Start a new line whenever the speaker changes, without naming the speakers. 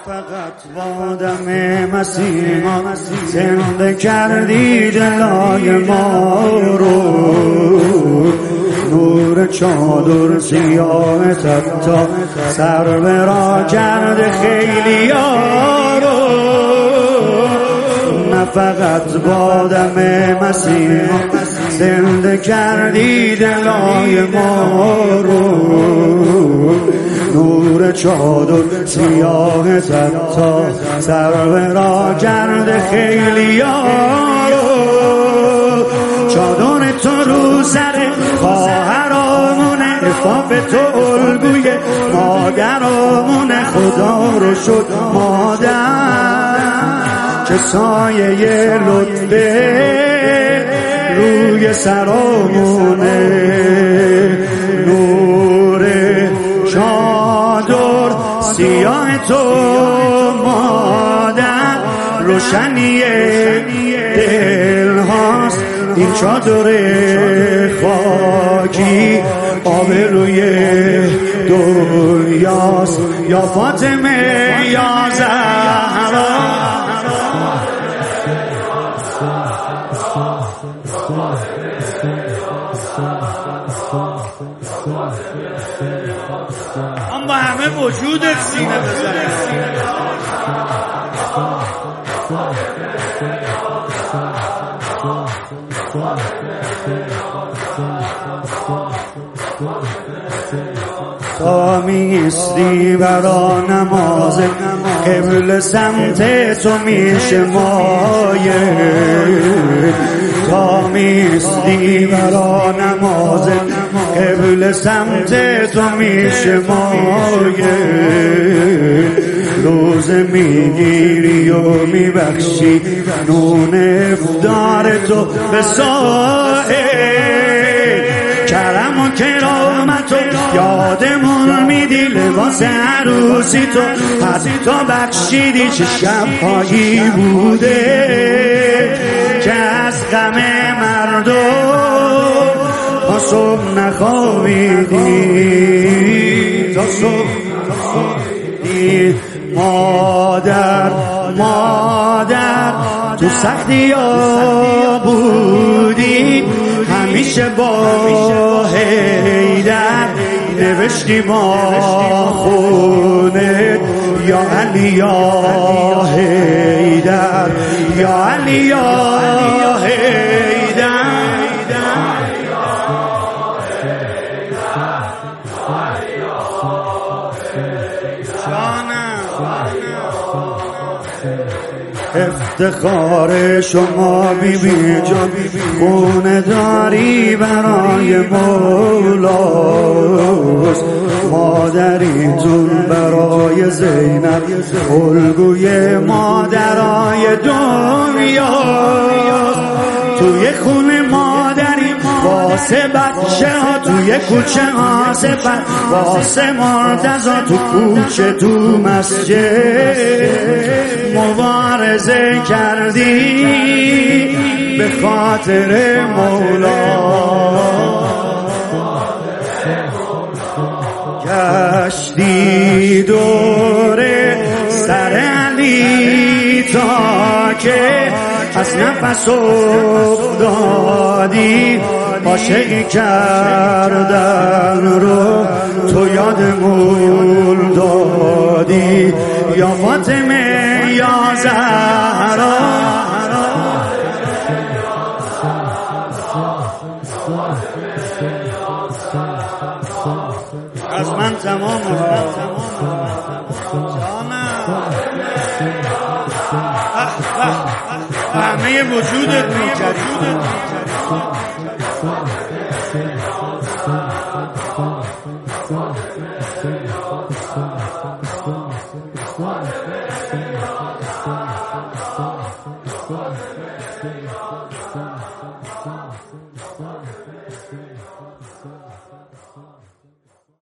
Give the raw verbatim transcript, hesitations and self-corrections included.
فقط با دم مسیح زنده کردی دلای ما رو، نور چادر سیاه تا سر برا کرده خیلی ها رو. نه فقط با دم مسیح زنده کردی دلای ما رو، نور چادر سیاه تا سر برا کرده خیلی ها رو. چادر تو رو سر خواهرامونه، عفاف تو الگوی مادرامونه، خدا رو شد مادر که سایه لطفه روی سرامونه. نور چادر سیاه تو مادر روشنی دل هاست، این چادر خاکی آبروی دنیاست. یا فاطمه یا زهرا هم با همه وجودت سینه بزنه. تا میستی برا نماز قبل سمت تو میشه مایه، تا میستی برا نماز قبل سمت تو میشه مایه. روزه میگیری و میبخشی نون افطار تو به سایه، کرم و کرامت و یادمون میدی لباس عروسی تو، حتی بخشیدی چه شبهایی بوده که از غم مردم تا صبح نخوابیدی، تا صبح نخوابیدی. مادر مادر تو سختی ها بودی، همیشه با حیدر نوشتی ما خونه. یا علی یا حیدر، یا علی یا حیدر. افتخار شما بی بی جان، خونه داری برای مولاست. مادریتون برای زینب الگوی مادرای دنیا، توی خونه مادری واسه بچه ها، توی کوچه ها سفر واسه مرتضا، تو کوچه تو مسجد مبارزه کردی به خاطر مولا. گشتی دوره سر علی تا که از نفس افتادی، عاشقی کردن رو تو یادمون دادی. یا فاطمه یا زهرا از من تمام همه وجودت میکردی.
Thank you.